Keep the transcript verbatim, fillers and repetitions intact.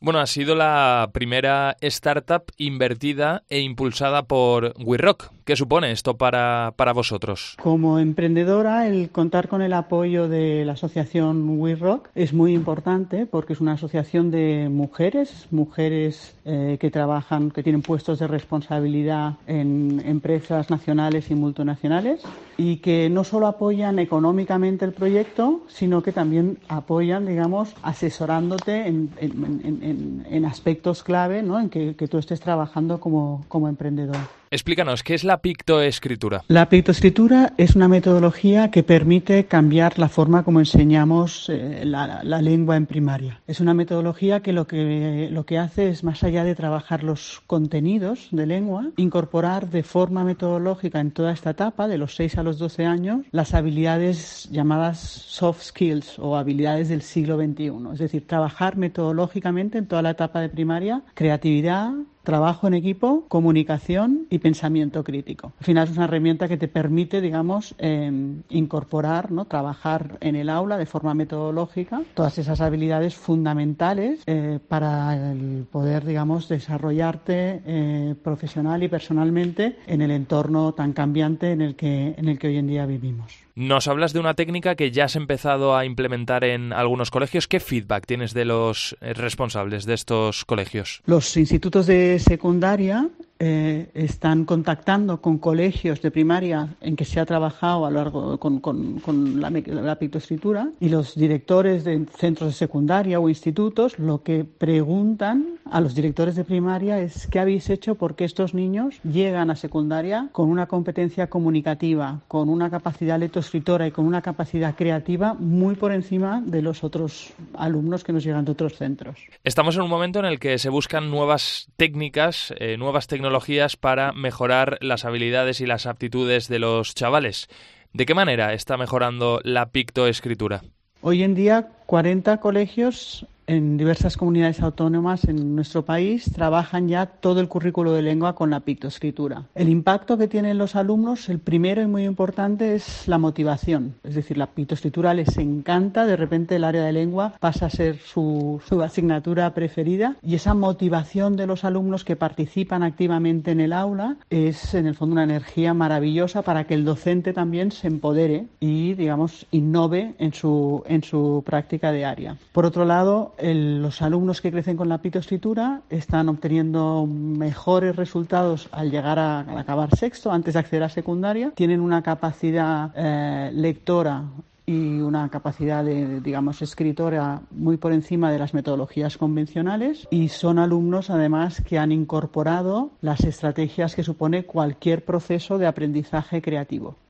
Bueno, ha sido la primera startup invertida e impulsada por We Rock. ¿Qué supone esto para, para vosotros? Como emprendedora, el contar con el apoyo de la asociación We Rock es muy importante porque es una asociación de mujeres, mujeres eh, que trabajan, que tienen puestos de responsabilidad en empresas nacionales y multinacionales y que no solo apoyan económicamente el proyecto, sino que también apoyan, digamos, asesorándote en, en, en, en, en aspectos clave, ¿no? En que, que tú estés trabajando como, como emprendedor. Explícanos, ¿qué es la pictoescritura? La pictoescritura es una metodología que permite cambiar la forma como enseñamos eh, la, la lengua en primaria. Es una metodología que lo, que lo que hace es, más allá de trabajar los contenidos de lengua, incorporar de forma metodológica en toda esta etapa, de los seis a los doce años, las habilidades llamadas soft skills o habilidades del siglo veintiuno. Es decir, trabajar metodológicamente en toda la etapa de primaria, creatividad, trabajo en equipo, comunicación y pensamiento crítico. Al final es una herramienta que te permite, digamos, eh, incorporar, ¿no? Trabajar en el aula de forma metodológica todas esas habilidades fundamentales eh, para el poder, digamos, desarrollarte eh, profesional y personalmente en el entorno tan cambiante en el que, en el que hoy en día vivimos. Nos hablas de una técnica que ya has empezado a implementar en algunos colegios. ¿Qué feedback tienes de los responsables de estos colegios? Los institutos de secundaria eh, están contactando con colegios de primaria en que se ha trabajado a lo largo con, con, con la, la pictoescritura, y los directores de centros de secundaria o institutos lo que preguntan a los directores de primaria es ¿qué habéis hecho porque estos niños llegan a secundaria con una competencia comunicativa, con una capacidad lectoescritora y con una capacidad creativa muy por encima de los otros alumnos que nos llegan de otros centros? Estamos en un momento en el que se buscan nuevas técnicas, eh, nuevas tecnologías para mejorar las habilidades y las aptitudes de los chavales. ¿De qué manera está mejorando la pictoescritura? Hoy en día, cuarenta colegios en diversas comunidades autónomas en nuestro país trabajan ya todo el currículo de lengua con la pictoescritura. El impacto que tienen los alumnos, el primero y muy importante, es la motivación. Es decir, la pictoescritura les encanta, de repente el área de lengua pasa a ser su, su asignatura preferida, y esa motivación de los alumnos que participan activamente en el aula es en el fondo una energía maravillosa para que el docente también se empodere y, digamos, innove en su, en su práctica diaria. Por otro lado, El, los alumnos que crecen con la pictoescritura están obteniendo mejores resultados al llegar a, a acabar sexto, antes de acceder a secundaria. Tienen una capacidad eh, lectora y una capacidad de, digamos, escritora muy por encima de las metodologías convencionales, y son alumnos además que han incorporado las estrategias que supone cualquier proceso de aprendizaje creativo.